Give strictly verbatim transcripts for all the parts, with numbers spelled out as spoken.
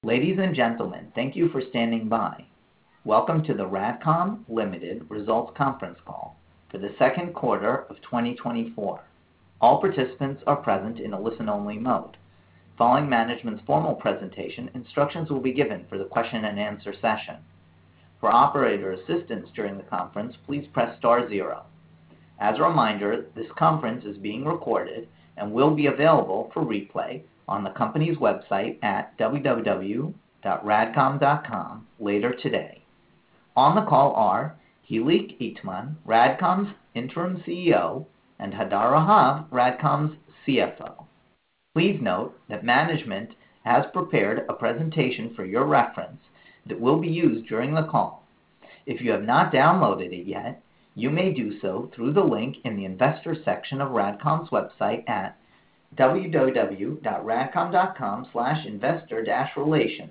Ladies and gentlemen, thank you for standing by. Welcome to the RADCOM Limited Results Conference Call for the second quarter of twenty twenty-four. All participants are present in a listen-only mode. Following management's formal presentation, instructions will be given for the question and answer session. For operator assistance during the conference, please press star zero. As a reminder, this conference is being recorded and will be available for replay on the company's website at w w w dot radcom dot com later today. On the call are Hilik Itman, RADCOM's interim C E O, and Hadar Rahav, RADCOM's C F O. Please note that management has prepared a presentation for your reference that will be used during the call. If you have not downloaded it yet, you may do so through the link in the investor section of RADCOM's website at w w w dot radcom dot com slash investor dash relations.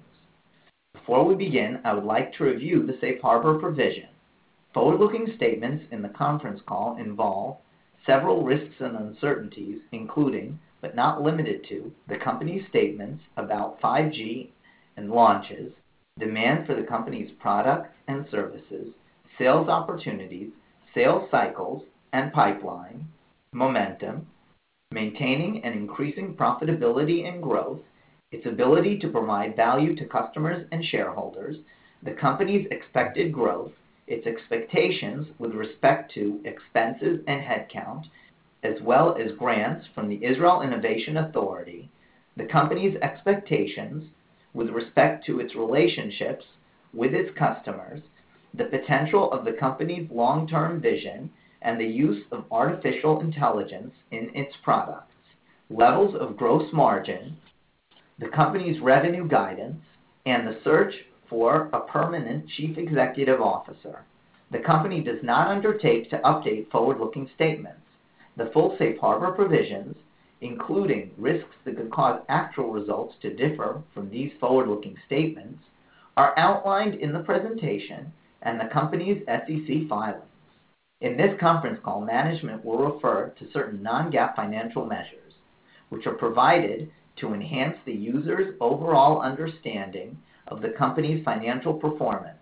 Before we begin, I would like to review the safe harbor provision. Forward-looking statements in the conference call involve several risks and uncertainties, including, but not limited to, the company's statements about five G and launches, demand for the company's products and services, sales opportunities, sales cycles and pipeline, momentum, maintaining and increasing profitability and growth, its ability to provide value to customers and shareholders, the company's expected growth, its expectations with respect to expenses and headcount, as well as grants from the Israel Innovation Authority, the company's expectations with respect to its relationships with its customers, the potential of the company's long-term vision, and the use of artificial intelligence in its products, levels of gross margin, the company's revenue guidance, and the search for a permanent chief executive officer. The company does not undertake to update forward-looking statements. The full safe harbor provisions, including risks that could cause actual results to differ from these forward-looking statements, are outlined in the presentation and the company's S E C filings. In this conference call, management will refer to certain non-GAAP financial measures, which are provided to enhance the user's overall understanding of the company's financial performance.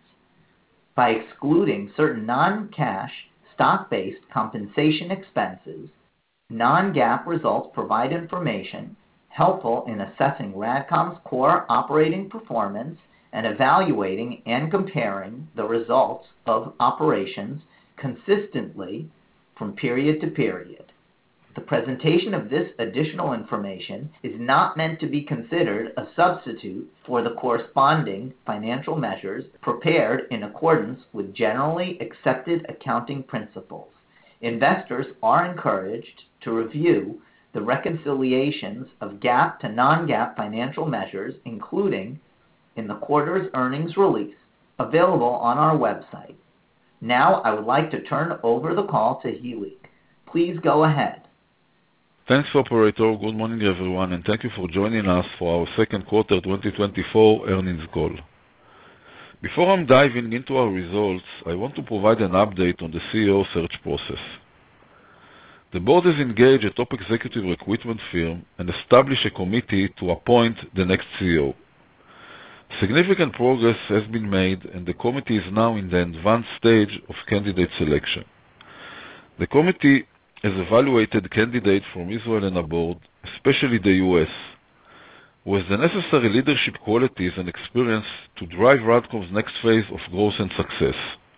By excluding certain non-cash, stock-based compensation expenses, non-GAAP results provide information helpful in assessing RADCOM's core operating performance and evaluating and comparing the results of operations consistently from period to period. The presentation of this additional information is not meant to be considered a substitute for the corresponding financial measures prepared in accordance with generally accepted accounting principles. Investors are encouraged to review the reconciliations of GAAP to non-GAAP financial measures, including in the quarter's earnings release, available on our website. Now, I would like to turn over the call to Hilik. Please go ahead. Thanks, operator. Good morning, everyone, and thank you for joining us for our second quarter twenty twenty-four earnings call. Before I'm diving into our results, I want to provide an update on the C E O search process. The board has engaged a top executive recruitment firm and established a committee to appoint the next C E O. Significant progress has been made, and the committee is now in the advanced stage of candidate selection. The committee has evaluated candidates from Israel and abroad, especially the U S, who has the necessary leadership qualities and experience to drive RADCOM's next phase of growth and success.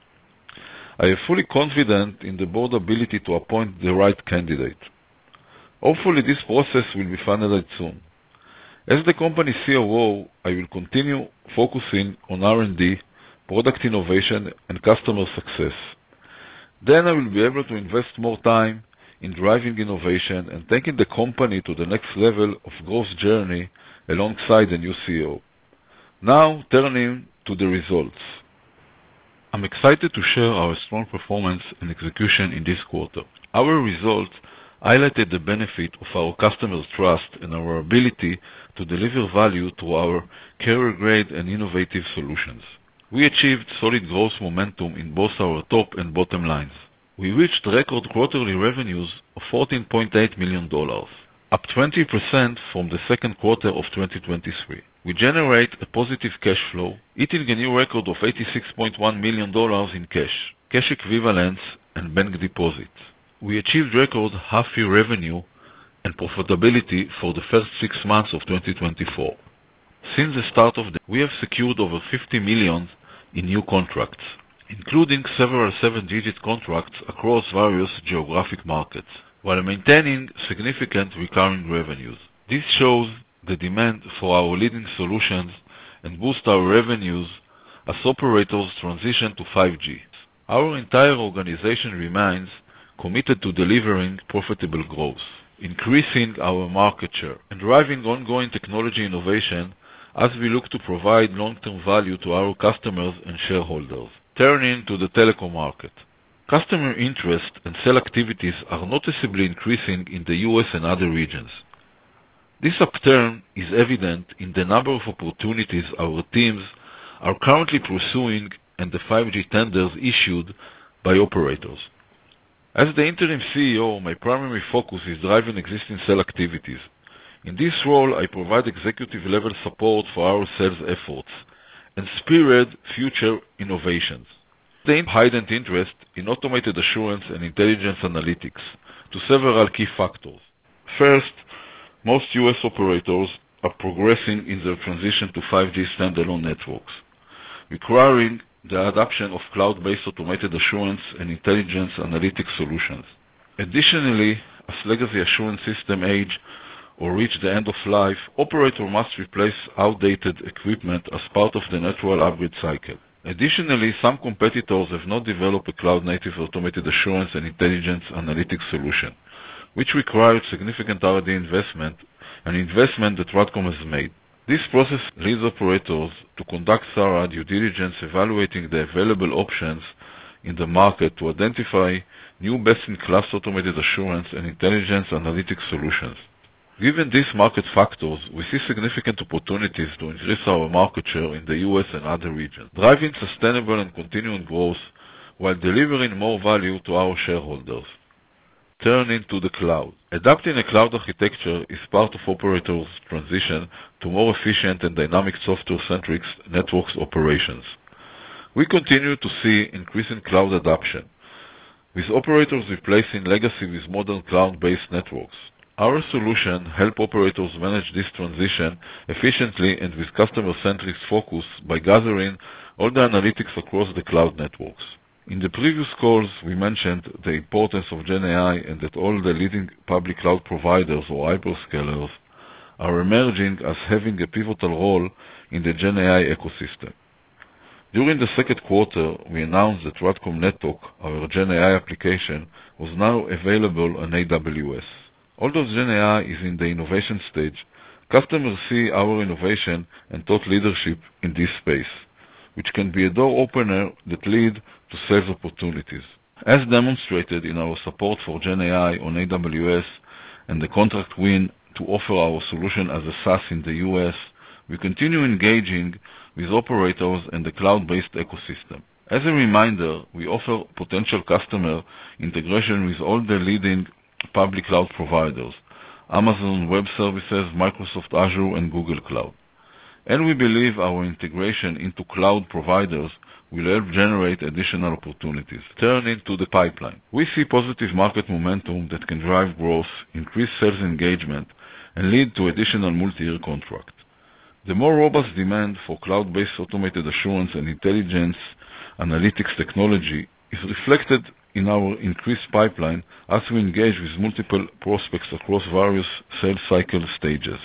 I am fully confident in the board's ability to appoint the right candidate. Hopefully, this process will be finalized soon. As the company's C O O, I will continue focusing on R and D, product innovation, and customer success. Then I will be able to invest more time in driving innovation and taking the company to the next level of growth journey alongside the new C E O. Now, turning to the results. I'm excited to share our strong performance and execution in this quarter. Our results highlighted the benefit of our customers' trust and our ability to deliver value to our carrier-grade and innovative solutions. We achieved solid growth momentum in both our top and bottom lines. We reached record quarterly revenues of fourteen point eight million dollars, up twenty percent from the second quarter of twenty twenty-three. We generate a positive cash flow, hitting a new record of eighty-six point one million dollars in cash, cash equivalents, and bank deposits. We achieved record half-year revenue and profitability for the first six months of twenty twenty-four. Since the start of the we have secured over fifty million dollars in new contracts, including several seven-digit contracts across various geographic markets, while maintaining significant recurring revenues. This shows the demand for our leading solutions and boost our revenues as operators transition to five G. Our entire organization remains committed to delivering profitable growth, increasing our market share, and driving ongoing technology innovation as we look to provide long-term value to our customers and shareholders. Turning to the telecom market. Customer interest and sale activities are noticeably increasing in the U S and other regions. This upturn is evident in the number of opportunities our teams are currently pursuing and the five G tenders issued by operators. As the interim C E O, my primary focus is driving existing sale activities. In this role, I provide executive-level support for our sales efforts and spearhead future innovations. The heightened interest in automated assurance and intelligence analytics to several key factors. First, most U S operators are progressing in their transition to five G standalone networks, requiring the adoption of cloud-based automated assurance and intelligence analytics solutions. Additionally, as legacy assurance system age or reach the end of life, operator must replace outdated equipment as part of the natural upgrade cycle. Additionally, some competitors have not developed a cloud-native automated assurance and intelligence analytics solution, which required significant R and D investment, an investment that RADCOM has made. This process leads operators to conduct thorough due diligence, evaluating the available options in the market to identify new best-in-class automated assurance and intelligence analytics solutions. Given these market factors, we see significant opportunities to increase our market share in the U S and other regions, driving sustainable and continuing growth while delivering more value to our shareholders. Turning to the cloud. Adopting a cloud architecture is part of operators' transition to more efficient and dynamic software-centric networks operations. We continue to see increasing cloud adoption, with operators replacing legacy with modern cloud-based networks. Our solution helps operators manage this transition efficiently and with customer-centric focus by gathering all the analytics across the cloud networks. In the previous calls, we mentioned the importance of Gen A I and that all the leading public cloud providers or hyperscalers are emerging as having a pivotal role in the Gen A I ecosystem. During the second quarter, we announced that RADCOM NetTalk, our Gen A I application, was now available on A W S. Although Gen A I is in the innovation stage, customers see our innovation and thought leadership in this space, which can be a door opener that lead to sales opportunities. As demonstrated in our support for Gen A I on A W S and the contract win to offer our solution as a SaaS in the U S, we continue engaging with operators and the cloud-based ecosystem. As a reminder, we offer potential customer integration with all the leading public cloud providers, Amazon Web Services, Microsoft Azure, and Google Cloud. And we believe our integration into cloud providers will help generate additional opportunities. Turning to the pipeline. We see positive market momentum that can drive growth, increase sales engagement, and lead to additional multi-year contracts. The more robust demand for cloud-based automated assurance and intelligence analytics technology is reflected in our increased pipeline as we engage with multiple prospects across various sales cycle stages.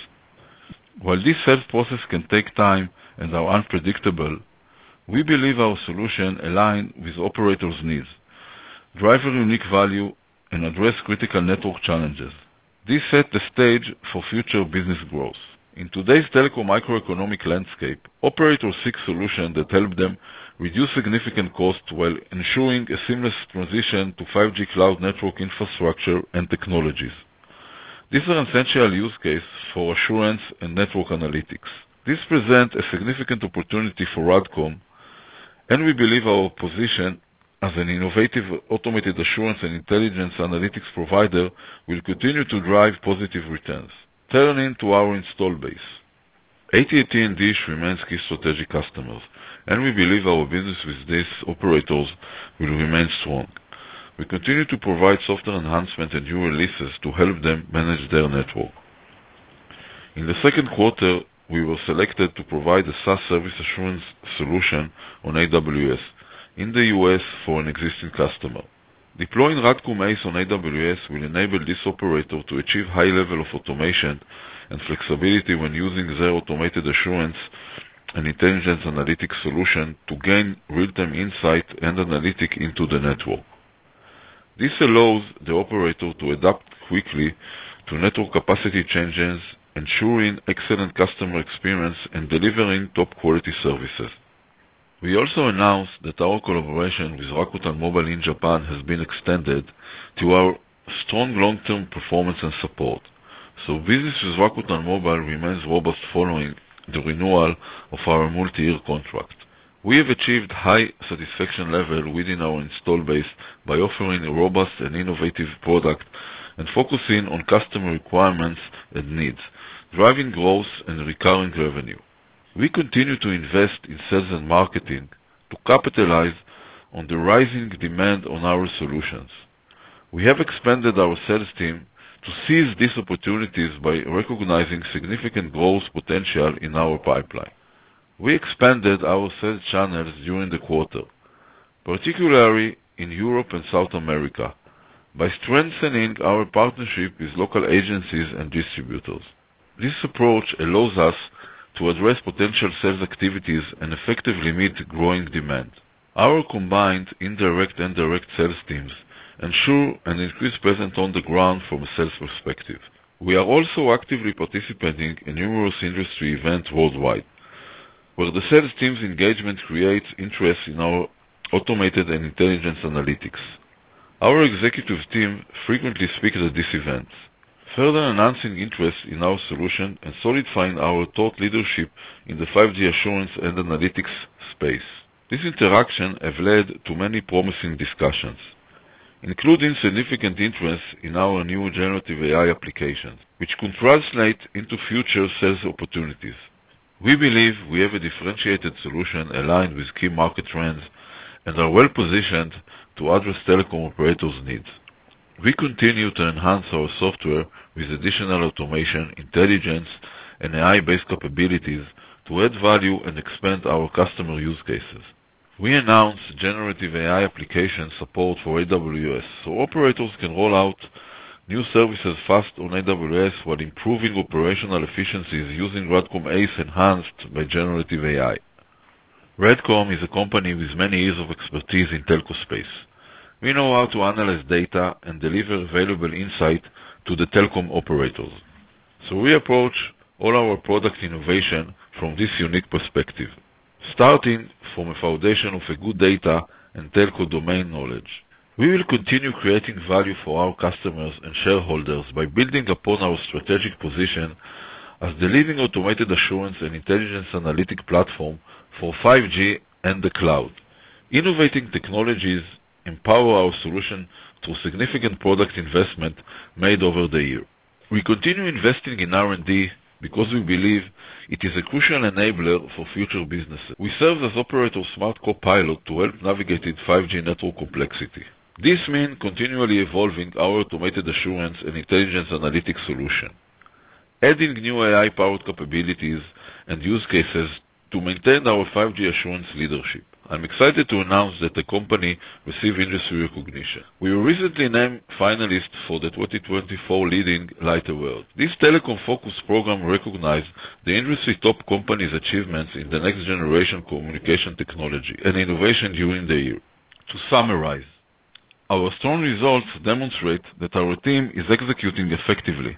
While this sales process can take time and are unpredictable, we believe our solution aligns with operators' needs, drive a unique value, and address critical network challenges. This sets the stage for future business growth. In today's telecom microeconomic landscape, operators seek solutions that help them reduce significant costs while ensuring a seamless transition to five G cloud network infrastructure and technologies. These are essential use cases for assurance and network analytics. This presents a significant opportunity for RADCOM, and we believe our position as an innovative automated assurance and intelligence analytics provider will continue to drive positive returns. Turning to our install base. A T and T and Dish remains key strategic customers, and we believe our business with these operators will remain strong. We continue to provide software enhancements and new releases to help them manage their network. In the second quarter, we were selected to provide a SaaS service assurance solution on A W S in the U S for an existing customer. Deploying RADCOM ACE on A W S will enable this operator to achieve high level of automation and flexibility when using their automated assurance and intelligence analytics solution to gain real-time insight and analytics into the network. This allows the operator to adapt quickly to network capacity changes, ensuring excellent customer experience and delivering top quality services. We also announced that our collaboration with Rakuten Mobile in Japan has been extended to our strong long-term performance and support. So business with Rakuten Mobile remains robust following the renewal of our multi-year contract. We have achieved high satisfaction level within our install base by offering a robust and innovative product and focusing on customer requirements and needs, driving growth and recurring revenue. We continue to invest in sales and marketing to capitalize on the rising demand on our solutions. We have expanded our sales team to seize these opportunities by recognizing significant growth potential in our pipeline. We expanded our sales channels during the quarter, particularly in Europe and South America, by strengthening our partnership with local agencies and distributors. This approach allows us to address potential sales activities and effectively meet growing demand. Our combined indirect and direct sales teams ensure an increased presence on the ground from a sales perspective. We are also actively participating in numerous industry events worldwide, where the sales team's engagement creates interest in our automated and intelligence analytics. Our executive team frequently speaks at these events, further enhancing interest in our solution and solidifying our thought leadership in the five G assurance and analytics space. This interaction has led to many promising discussions, including significant interest in our new generative A I applications, which could translate into future sales opportunities. We believe we have a differentiated solution aligned with key market trends and are well positioned to address telecom operators' needs. We continue to enhance our software with additional automation, intelligence, and A I-based capabilities to add value and expand our customer use cases. We announced generative A I application support for A W S, so operators can roll out new services fast on A W S while improving operational efficiencies using RADCOM ACE enhanced by generative A I. RADCOM is a company with many years of expertise in telco space. We know how to analyze data and deliver valuable insight to the telecom operators. So we approach all our product innovation from this unique perspective, starting from a foundation of a good data and telco domain knowledge. We will continue creating value for our customers and shareholders by building upon our strategic position as the leading automated assurance and intelligence analytic platform for five G and the cloud. Innovating technologies empower our solution through significant product investment made over the year. We continue investing in R and D because we believe it is a crucial enabler for future businesses. We serve as operator smart co-pilot to help navigate five G network complexity. This means continually evolving our automated assurance and intelligence analytics solution, adding new A I-powered capabilities and use cases to maintain our five G assurance leadership. I'm excited to announce that the company received industry recognition. We were recently named finalists for the twenty twenty-four Leading Light Award. This telecom-focused program recognized the industry top companies' achievements in the next generation communication technology and innovation during the year. To summarize, our strong results demonstrate that our team is executing effectively.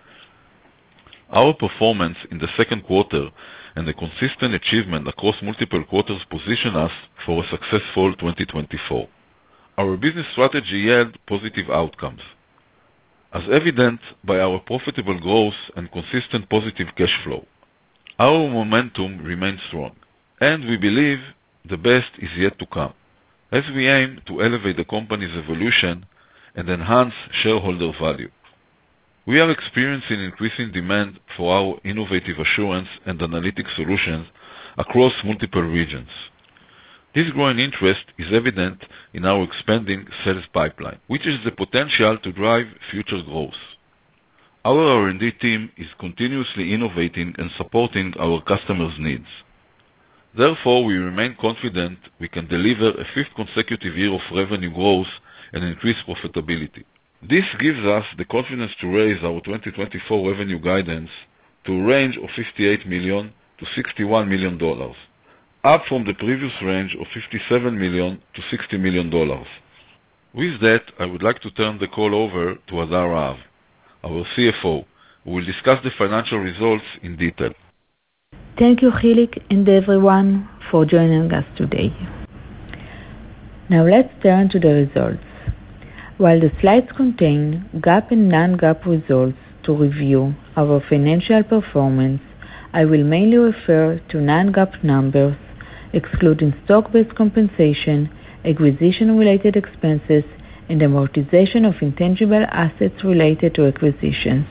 Our performance in the second quarter and the consistent achievement across multiple quarters position us for a successful twenty twenty-four. Our business strategy yields positive outcomes, as evident by our profitable growth and consistent positive cash flow. Our momentum remains strong, and we believe the best is yet to come, as we aim to elevate the company's evolution and enhance shareholder value. We are experiencing increasing demand for our innovative assurance and analytics solutions across multiple regions. This growing interest is evident in our expanding sales pipeline, which has the potential to drive future growth. Our R and D team is continuously innovating and supporting our customers' needs. Therefore, we remain confident we can deliver a fifth consecutive year of revenue growth and increased profitability. This gives us the confidence to raise our twenty twenty-four revenue guidance to a range of fifty-eight million to sixty-one million dollars, up from the previous range of fifty-seven million to sixty million dollars. With that, I would like to turn the call over to Hadar Rahav, our C F O, who will discuss the financial results in detail. Thank you, Hilik, and everyone for joining us today. Now let's turn to the results. While the slides contain GAAP and non-GAAP results to review our financial performance, I will mainly refer to non-GAAP numbers, excluding stock-based compensation, acquisition-related expenses, and amortization of intangible assets related to acquisitions.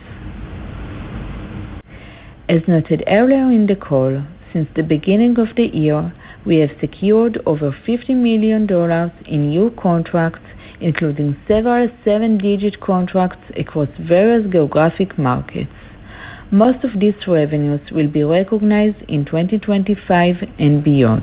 As noted earlier in the call, since the beginning of the year, we have secured over fifty million dollars in new contracts, including several seven-digit contracts across various geographic markets. Most of these revenues will be recognized in twenty twenty-five and beyond.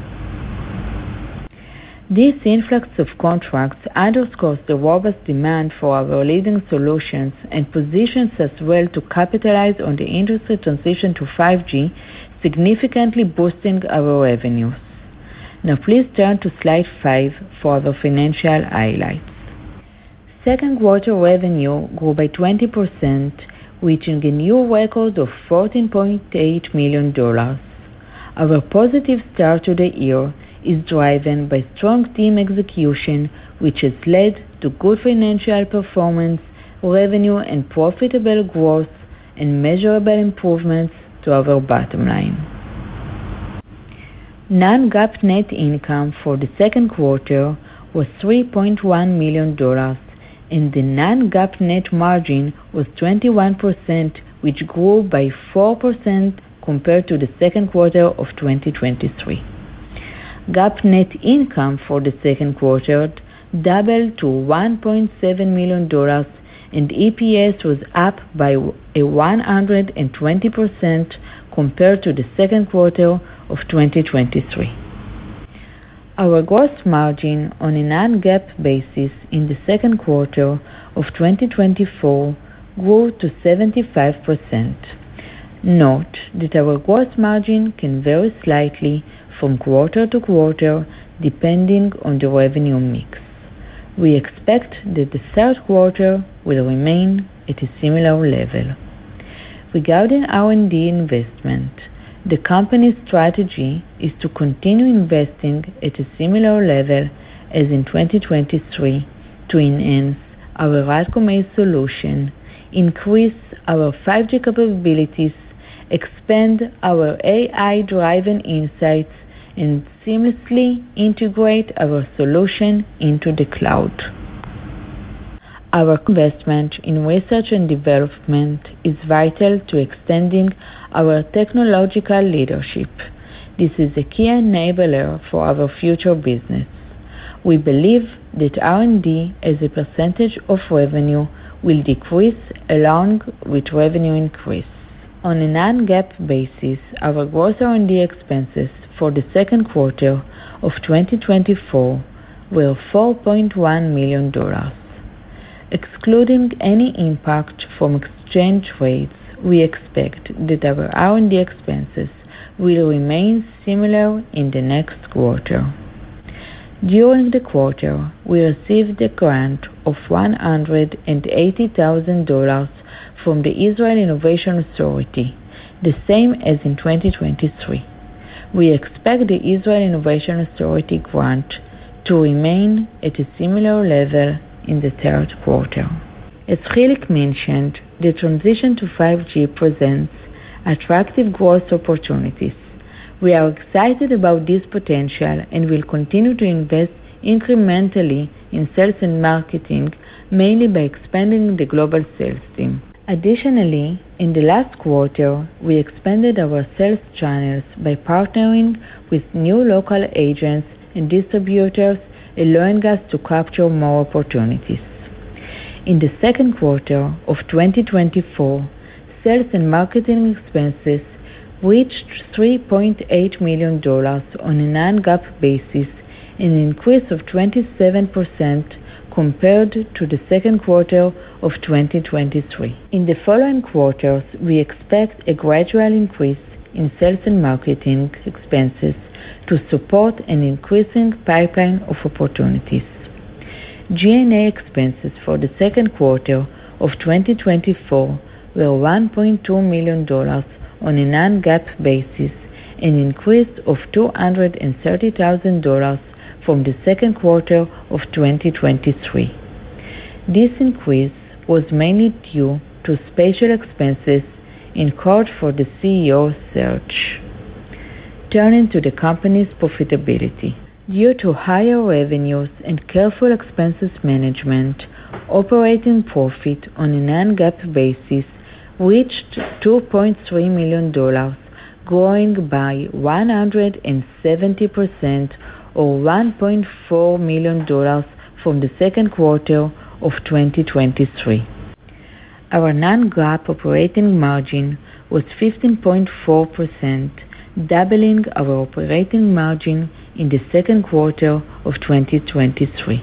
This influx of contracts underscores the robust demand for our leading solutions and positions us well to capitalize on the industry transition to five G, significantly boosting our revenues. Now please turn to slide five for the financial highlights. Second quarter revenue grew by twenty percent, reaching a new record of fourteen point eight million dollars. Our positive start to the year is driven by strong team execution, which has led to good financial performance, revenue and profitable growth, and measurable improvements to our bottom line. Non-GAAP net income for the second quarter was three point one million dollars, and the non-GAAP net margin was twenty-one percent, which grew by four percent compared to the second quarter of twenty twenty-three. GAAP net income for the second quarter doubled to one point seven million dollars, and E P S was up by a one hundred twenty percent compared to the second quarter of twenty twenty-three. Our gross margin on a non-GAAP basis in the second quarter of twenty twenty-four grew to seventy-five percent. Note that our gross margin can vary slightly from quarter to quarter depending on the revenue mix. We expect that the third quarter will remain at a similar level. Regarding R and D investment, the company's strategy is to continue investing at a similar level as in twenty twenty-three to enhance our RADCOM ACE solution, increase our five G capabilities, expand our A I-driven insights, and seamlessly integrate our solution into the cloud. Our investment in research and development is vital to extending our technological leadership. This is a key enabler for our future business. We believe that R and D as a percentage of revenue will decrease along with revenue increase. On a non-GAAP basis, our gross R and D expenses for the second quarter of twenty twenty-four were four point one million dollars. Excluding any impact from exchange rates, we expect that our R and D expenses will remain similar in the next quarter. During the quarter, we received a grant of one hundred eighty thousand dollars from the Israel Innovation Authority, the same as in twenty twenty-three. We expect the Israel Innovation Authority grant to remain at a similar level in the third quarter. As Hilik mentioned, the transition to five G presents attractive growth opportunities. We are excited about this potential and will continue to invest incrementally in sales and marketing, mainly by expanding the global sales team. Additionally, in the last quarter, we expanded our sales channels by partnering with new local agents and distributors, allowing us to capture more opportunities. In the second quarter of twenty twenty-four, sales and marketing expenses reached three point eight million dollars on a non-GAAP basis, an increase of twenty-seven percent compared to the second quarter of twenty twenty-three. In the following quarters, we expect a gradual increase in sales and marketing expenses to support an increasing pipeline of opportunities. G and A expenses for the second quarter of twenty twenty-four were one point two million dollars on a non-GAAP basis, an increase of two hundred thirty thousand dollars from the second quarter of twenty twenty-three. This increase was mainly due to special expenses incurred for the C E O search. Turning to the company's profitability. Due to higher revenues and careful expenses management, operating profit on a non-GAAP basis reached two point three million dollars, growing by one hundred seventy percent or one point four million dollars from the second quarter of twenty twenty-three. Our non-GAAP operating margin was fifteen point four percent, doubling our operating margin in the second quarter of twenty twenty-three.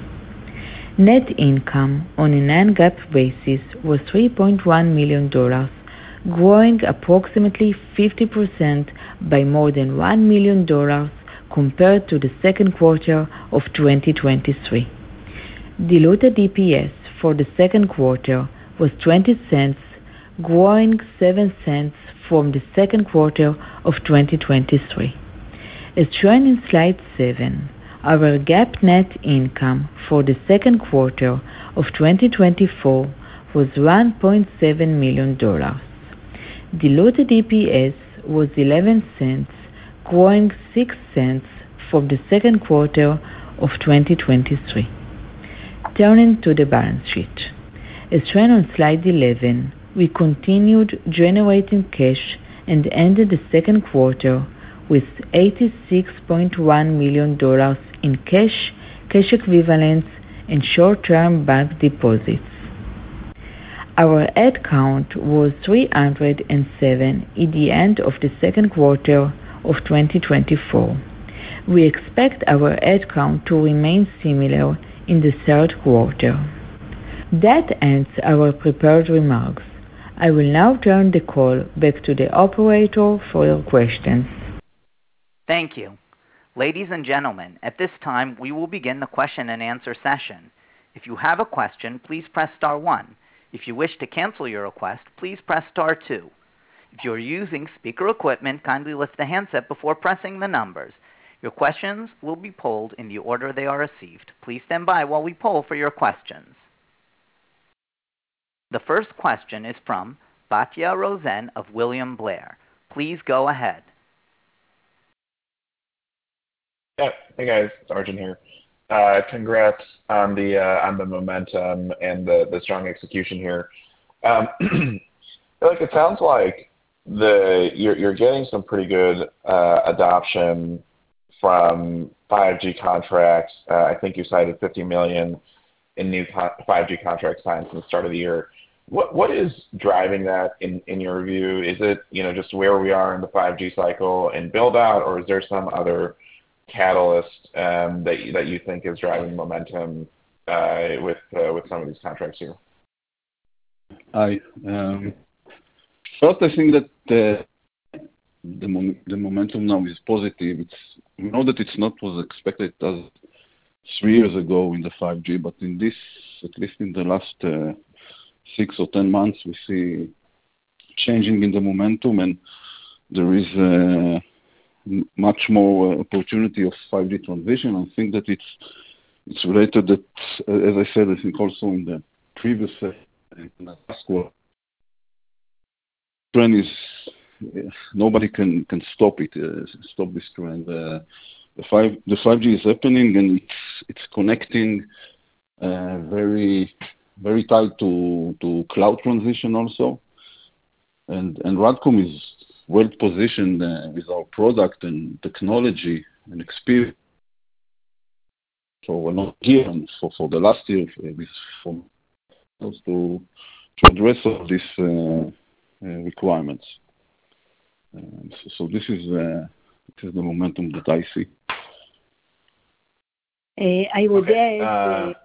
Net income on a non-GAAP basis was three point one million dollars, growing approximately fifty percent by more than one million dollars compared to the second quarter of twenty twenty-three. Diluted E P S for the second quarter was twenty cents, growing seven cents from the second quarter of twenty twenty-three. As shown in slide seven, our GAAP net income for the second quarter of twenty twenty-four was one point seven million dollars. Diluted E P S was eleven cents, growing six cents from the second quarter of twenty twenty-three. Turning to the balance sheet. As shown on slide eleven, we continued generating cash and ended the second quarter with eighty-six point one million dollars in cash, cash equivalents, and short-term bank deposits. Our head count was three hundred seven at the end of the second quarter of twenty twenty-four. We expect our head count to remain similar in the third quarter. That ends our prepared remarks. I will now turn the call back to the operator for your questions. Thank you. Ladies and gentlemen, at this time, we will begin the question and answer session. If you have a question, please press star one. If you wish to cancel your request, please press star two. If you are using speaker equipment, kindly lift the handset before pressing the numbers. Your questions will be polled in the order they are received. Please stand by while we poll for your questions. The first question is from Batya Rosen of William Blair. Please go ahead. Yeah. Hey guys, it's Arjun here. Uh, congrats on the uh, on the momentum and the, the strong execution here. Um, I feel like it sounds like the you're you're getting some pretty good uh, adoption from five G contracts. Uh, I think you cited fifty million in new co- five G contracts signed since the start of the year. What what is driving that in, in your view? Is it you know just where we are in the five G cycle and build out, or is there some other catalyst um, that that you think is driving momentum uh, with uh, with some of these contracts here? I um, first I think that the the, mom- the momentum now is positive. It's we know that it's not was expected as three years ago in the five G, but in this at least in the last uh, six or ten months we see changing in the momentum, and there is. Uh, much more opportunity of five G transition. I think that it's it's related that, as I said, I think also in the previous uh, in the last quarter, trend is uh, nobody can, can stop it, uh, stop this trend. Uh, the five the five G is happening and it's it's connecting uh, very very tied to, to cloud transition also. And, and RADCOM is well positioned uh, with our product and technology and experience. So we're not here for, for the last year with from to, to address all these uh, uh, requirements. Uh, so, so this is uh, this is the momentum that I see. Uh, I would okay. add. Uh, uh,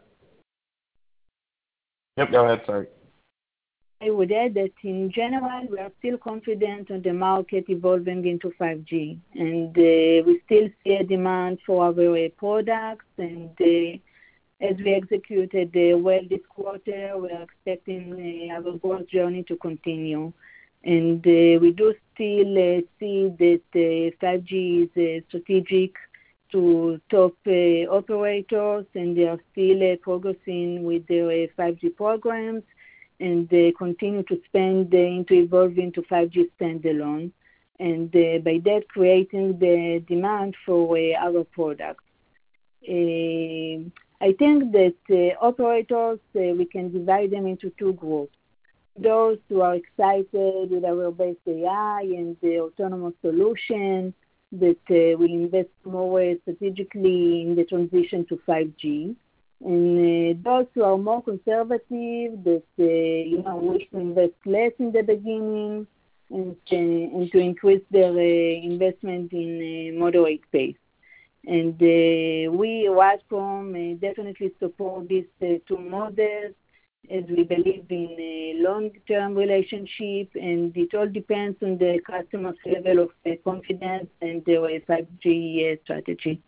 yep, go ahead. Sorry. I would add that in general, we are still confident on the market evolving into five G, and uh, we still see a demand for our uh, products. And uh, as we executed uh, well this quarter, we are expecting uh, our growth journey to continue. And uh, we do still uh, see that uh, five G is uh, strategic to top uh, operators, and they are still uh, progressing with their uh, five G programs, and they continue to spend uh, into evolving to five G standalone, and uh, by that creating the demand for uh, our products. Uh, I think that uh, operators, uh, we can divide them into two groups. Those who are excited with our base A I and the autonomous solution that uh, will invest more uh, strategically in the transition to five G. And uh, those who are more conservative, that uh, you know wish to invest less in the beginning and, uh, and to increase their uh, investment in uh, moderate pace. And uh, we, RADCOM, uh, definitely support these uh, two models, as we believe in a long-term relationship, and it all depends on the customer's level of uh, confidence and their five G uh, strategy.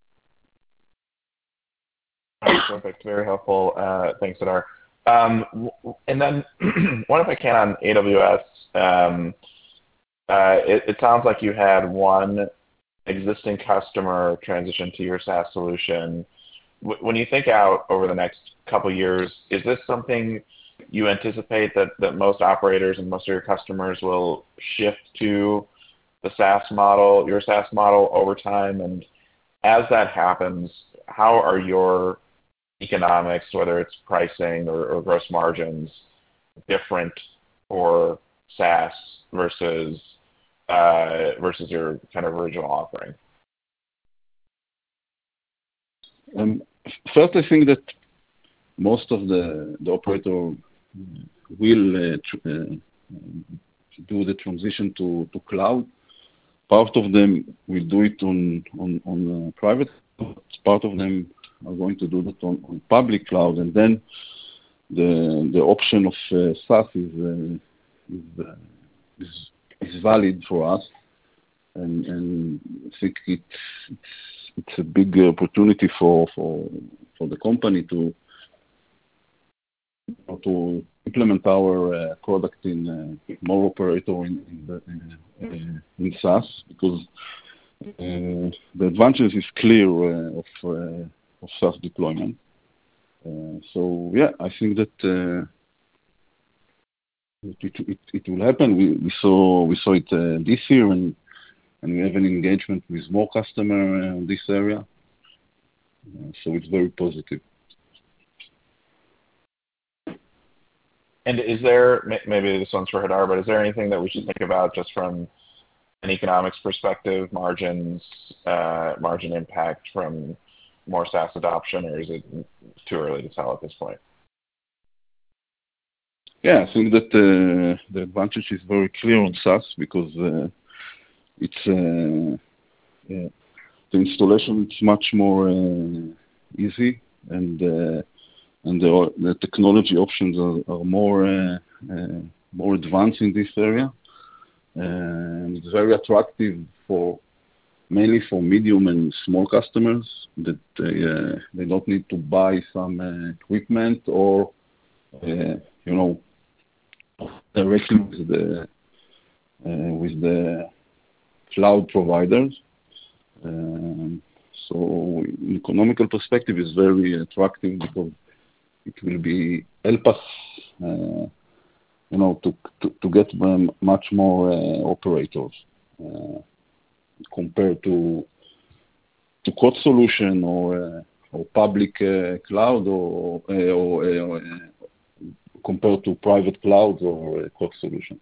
Perfect. Very helpful. Uh, thanks, Hadar. Um, and then one, if I can, on A W S, um, uh, it, it sounds like you had one existing customer transition to your SaaS solution. W- when you think out over the next couple of years, is this something you anticipate that, that most operators and most of your customers will shift to the SaaS model, your SaaS model over time? And as that happens, how are your economics, whether it's pricing or, or gross margins, different for SaaS versus uh, versus your kind of original offering? Um, first, I think that most of the, the operator will uh, tr- uh, do the transition to, to cloud. Part of them will do it on on, on uh, private. Part of them are going to do that on, on public cloud, and then the the option of uh, SaaS is uh, is, uh, is is valid for us, and and I think it's it's, it's a big opportunity for for for the company to to implement our uh, product in uh, more operator in in, the, in, uh, in SaaS, because uh, the advantage is clear uh, of uh, of SaaS deployment. Uh, so yeah, I think that uh, it, it, it will happen. We, we saw we saw it uh, this year, and and we have an engagement with more customer uh, in this area. Uh, so it's very positive. And is there, maybe this one's for Hadar, but is there anything that we should think about just from an economics perspective, margins, uh, margin impact from more SaaS adoption, or is it too early to tell at this point? Yeah, I think that uh, the advantage is very clear on SaaS, because uh, it's uh, yeah, the installation is much more uh, easy, and uh, and the, the technology options are, are more uh, uh, more advanced in this area, and it's very attractive for mainly for medium and small customers that they, uh, they don't need to buy some uh, equipment or uh, you know directly with the uh, with the cloud providers. Um, so, in economical perspective, is very attractive, because it will be help us, uh, you know, to, to to get much more uh, operators uh, compared to to code solution or uh, or public uh, cloud or uh, or, uh, compared to private clouds or Q O C solutions.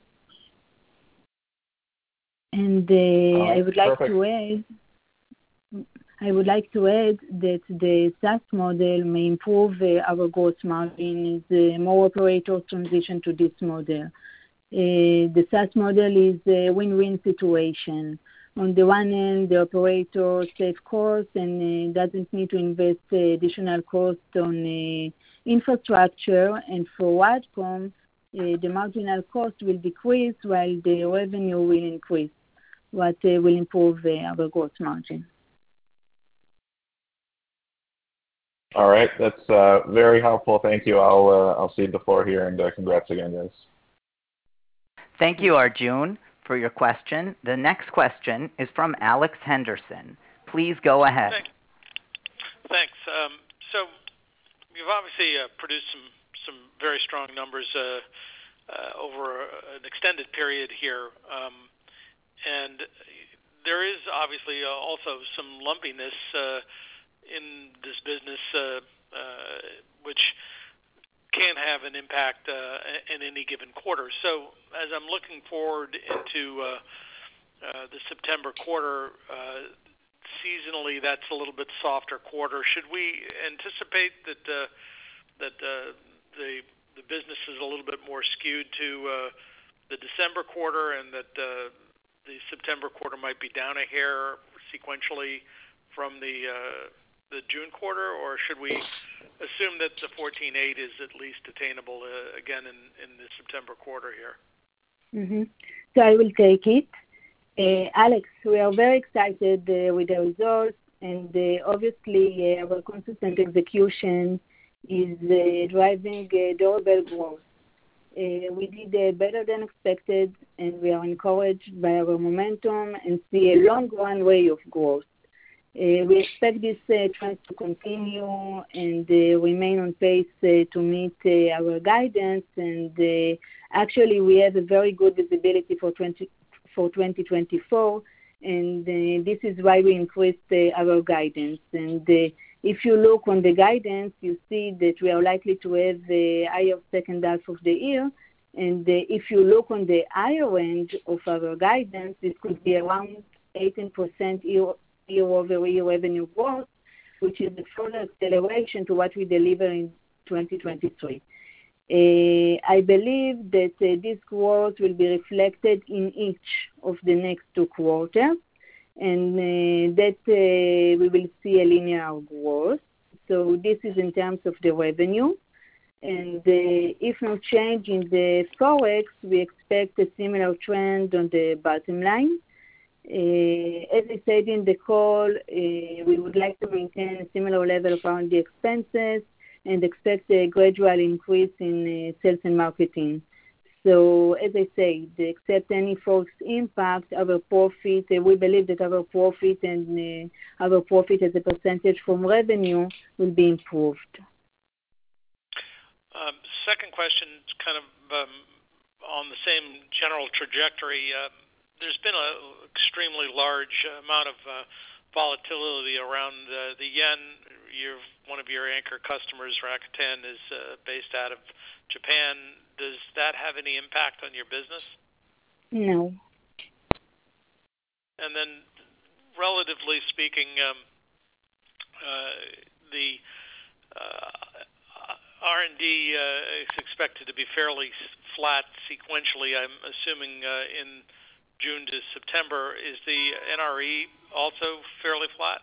And uh, right, I would like perfect. to add, I would like to add that the SaaS model may improve uh, our gross margin as uh, more operators transition to this model. Uh, the SaaS model is a win-win situation. On the one hand, the operator saves costs and uh, doesn't need to invest uh, additional cost on uh, infrastructure, and for RADCOM, uh, the marginal cost will decrease while the revenue will increase, what uh, will improve uh, our gross margin. All right, that's uh, very helpful. Thank you. I'll uh, I'll cede the floor here, and uh, congrats again, guys. Thank you, Arjun, for your question. The next question is from Alex Henderson. Please go ahead. Thank, thanks. Um, so you've obviously uh, produced some, some very strong numbers uh, uh, over an extended period here. Um, and there is obviously uh, also some lumpiness uh, in this business, uh, uh, which can have an impact uh, in any given quarter. So as I'm looking forward into uh, uh, the September quarter, uh, seasonally that's a little bit softer quarter. Should we anticipate that uh, that uh, the the business is a little bit more skewed to uh, the December quarter, and that uh, the September quarter might be down a hair sequentially from the uh, the June quarter, or should we assume that the fourteen eight is at least attainable uh, again in, in the September quarter here? Mm-hmm. So I will take it. Uh, Alex, we are very excited uh, with the results, and uh, obviously uh, our consistent execution is uh, driving uh, durable growth. Uh, we did uh, better than expected, and we are encouraged by our momentum and see a long runway of growth. Uh, we expect this uh, trend to continue and uh, remain on pace uh, to meet uh, our guidance. And uh, actually, we have a very good visibility for twenty, for twenty twenty-four, and uh, this is why we increased uh, our guidance. And uh, if you look on the guidance, you see that we are likely to have a higher second half of the year. And uh, if you look on the higher range of our guidance, it could be around eighteen percent year year-over-year revenue growth, which is a further acceleration to what we deliver in twenty twenty-three. Uh, I believe that uh, this growth will be reflected in each of the next two quarters, and uh, that uh, we will see a linear growth. So this is in terms of the revenue. And uh, if no change in the Forex, we expect a similar trend on the bottom line. Uh, as I said in the call, uh, we would like to maintain a similar level of R and D expenses and expect a gradual increase in uh, sales and marketing. So, as I said, except any Forex impact, our profit, uh, we believe that our profit and uh, our profit as a percentage from revenue will be improved. Um, second question, kind of um, on the same general trajectory. Uh, There's been an extremely large amount of uh, volatility around uh, the yen. You're, one of your anchor customers, Rakuten, is uh, based out of Japan. Does that have any impact on your business? No. And then, relatively speaking, um, uh, the uh, R and D uh, is expected to be fairly flat sequentially, I'm assuming, uh, in June to September. Is the N R E also fairly flat?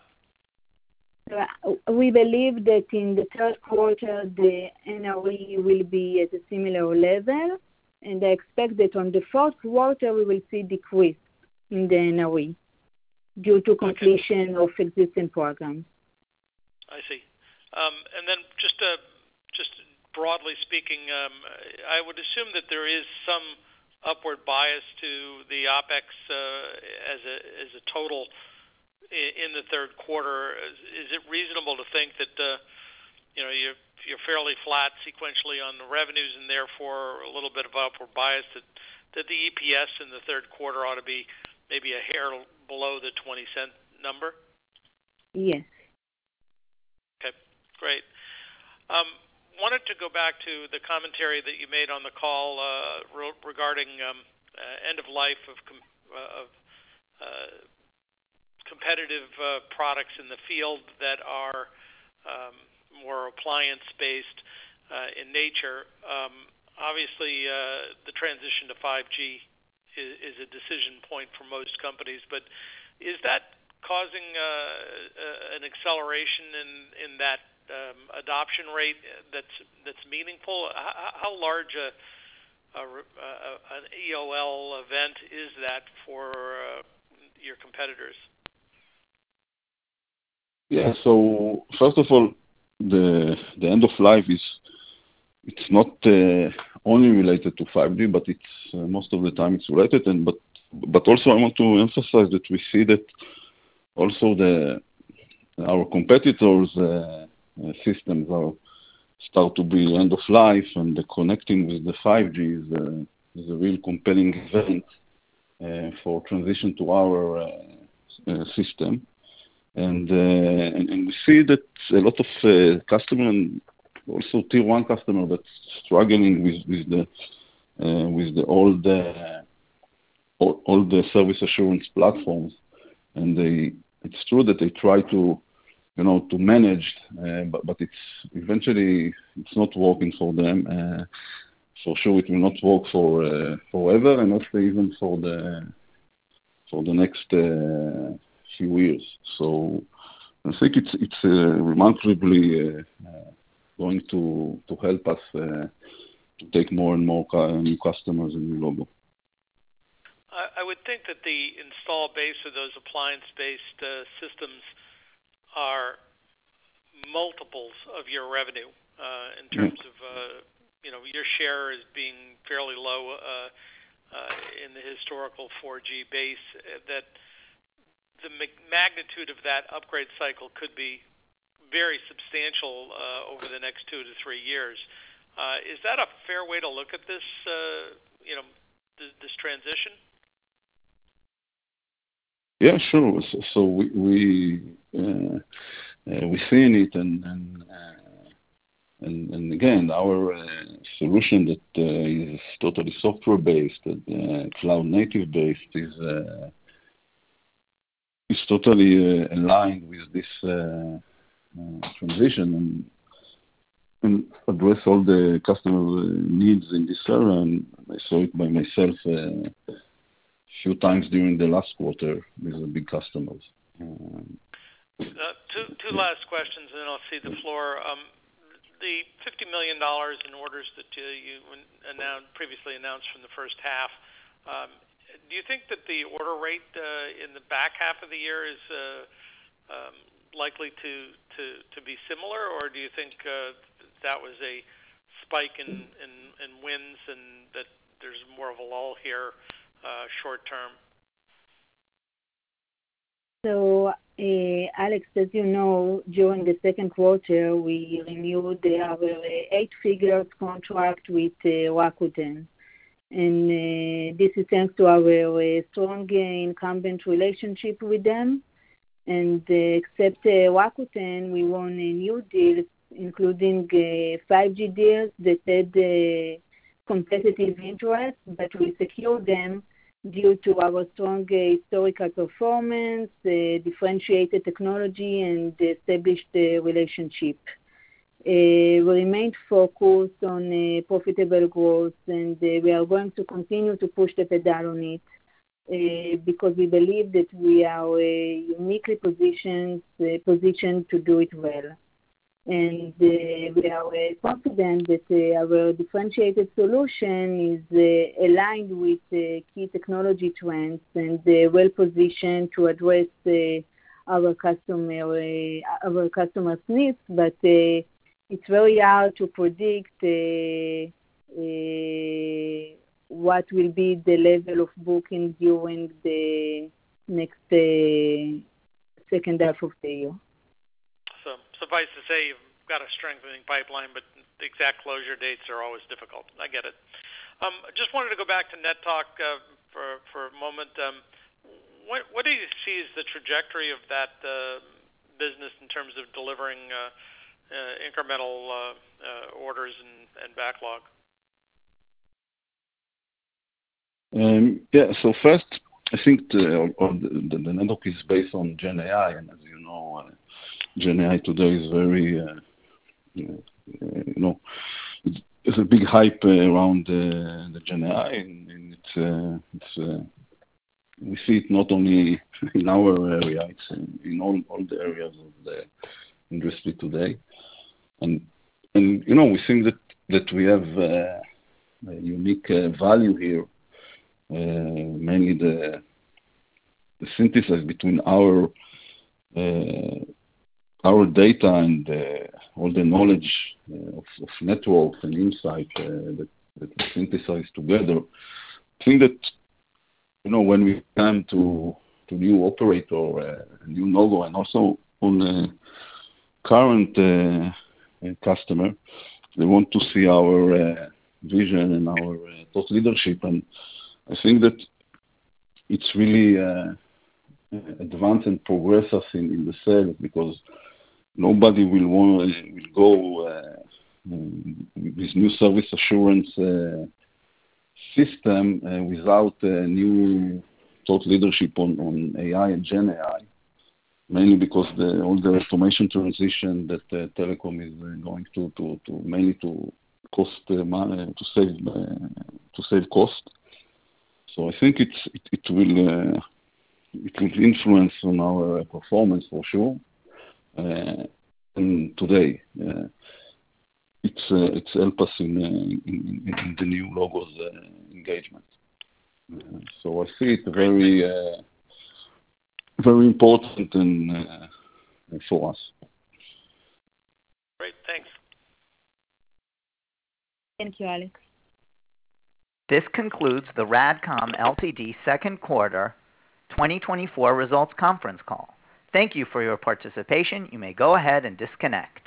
We believe that in the third quarter, the N R E will be at a similar level, and I expect that on the fourth quarter, we will see decrease in the N R E due to completion okay. of existing programs. I see. Um, and then just uh, just broadly speaking, um, I would assume that there is some upward bias to the OpEx uh, as a as a total in the third quarter. Is it reasonable to think that uh, you know you're you're fairly flat sequentially on the revenues and therefore a little bit of upward bias, that that the E P S in the third quarter ought to be maybe a hair below the twenty cent number? Yes. Okay, great. Um, wanted to go back to the commentary that you made on the call uh, re- regarding um, uh, end of life of, com- uh, of uh, competitive uh, products in the field that are um, more appliance-based uh, in nature. Um, obviously, uh, the transition to five G is, is a decision point for most companies, but is that causing uh, uh, an acceleration in, in that um, adoption rate that's that's meaningful? How, how large a, a, a, an E O L event is that for uh, your competitors? Yeah. So first of all, the the end of life is it's not uh, only related to five G, but it's uh, most of the time it's related. And but but also I want to emphasize that we see that also the our competitors' uh, uh, systems are start to be end of life, and the connecting with the five G is, uh, is a real compelling event uh, for transition to our uh, uh, system. And, uh, and and we see that a lot of uh, customer and also tier one customer that's struggling with with the uh, with the old uh, all, all the service assurance platforms, and they it's true that they try to you know to manage, uh, but but it's eventually it's not working for them. Uh, for sure, it will not work for uh, forever, and not even for the for the next. Uh, few years. So I think it's it's uh, remarkably uh, uh, going to to help us uh, to take more and more cu- new customers and new logo. I, I would think that the install base of those appliance-based uh, systems are multiples of your revenue uh, in terms yeah. of uh, you know your share is being fairly low uh, uh, in the historical four G base. Uh, that the magnitude of that upgrade cycle could be very substantial uh, over the next two to three years. Uh, is that a fair way to look at this, uh, you know, th- this transition? Yeah, sure. So, so we we uh, uh, we seen it, and and uh, and, and again, our uh, solution that uh, is totally software based, and uh, cloud native based, is. Uh, is totally uh, aligned with this uh, uh, transition and, and address all the customer needs in this area. And I saw it by myself uh, a few times during the last quarter with the big customers. Um, uh, two two yeah. last questions, and then I'll cede the floor. Um, the fifty million dollars in orders that uh, you announced, previously announced from the first half, um, do you think that the order rate uh, in the back half of the year is uh, um, likely to, to, to be similar, or do you think uh, that was a spike in, in, in wins and that there's more of a lull here uh, short term? So, uh, Alex, as you know, during the second quarter, we renewed our eight-figure contract with uh, Rakuten. And uh, this is thanks to our uh, strong uh, incumbent relationship with them. And uh, except uh, Rakuten, we won uh, new deals, including uh, five G deals that had uh, competitive interest, but we secured them due to our strong uh, historical performance, uh, differentiated technology, and established uh, relationship. Uh, we remained focused on uh, profitable growth, and uh, we are going to continue to push the pedal on it uh, because we believe that we are uh, uniquely positioned, uh, positioned to do it well. And uh, we are uh, confident that uh, our differentiated solution is uh, aligned with uh, key technology trends and uh, well positioned to address uh, our customer uh, our customers' needs, but uh, it's very hard to predict uh, uh, what will be the level of booking during the next uh, second half of the year. So suffice to say, you've got a strengthening pipeline, but the exact closure dates are always difficult. I get it. Um, just wanted to go back to NetTalk uh, for for a moment. Um, what what do you see as the trajectory of that uh, business in terms of delivering uh, uh, incremental uh, uh, orders and, and backlog? Um, yeah. So first, I think the, the, the network is based on Gen A I, and as you know, uh, Gen A I today is very, uh, you know, it's, it's a big hype uh, around uh, the Gen A I, and, and it's, uh, it's uh, we see it not only in our area, it's in, in all, all the areas of the industry today, and and you know, we think that that we have uh, a unique uh, value here. Uh, mainly the, the synthesis between our uh, our data and uh, all the knowledge uh, of, of networks and insight uh, that, that we synthesize together. I think that, you know, when we come to to new operator, uh, new logo, and also on uh, current uh, customer, they want to see our uh, vision and our uh, thought leadership, and I think that it's really uh, advance and progress us in, in the sales, because nobody will want will go uh, with this new service assurance uh, system uh, without a new thought leadership on, on A I and Gen A I, mainly because the, all the automation transition that uh, telecom is uh, going to, to, to mainly to cost uh, money, to save uh, to save cost. So I think it's, it, it will uh, it will influence on our performance for sure. Uh, and today, uh, it's uh, it's help us in, uh, in, in the new logos uh, engagement. Uh, so I see it very uh, very important and uh, for us. Great, thanks. Thank you, Alex. This concludes the RADCOM Ltd. second quarter twenty twenty-four results conference call. Thank you for your participation. You may go ahead and disconnect.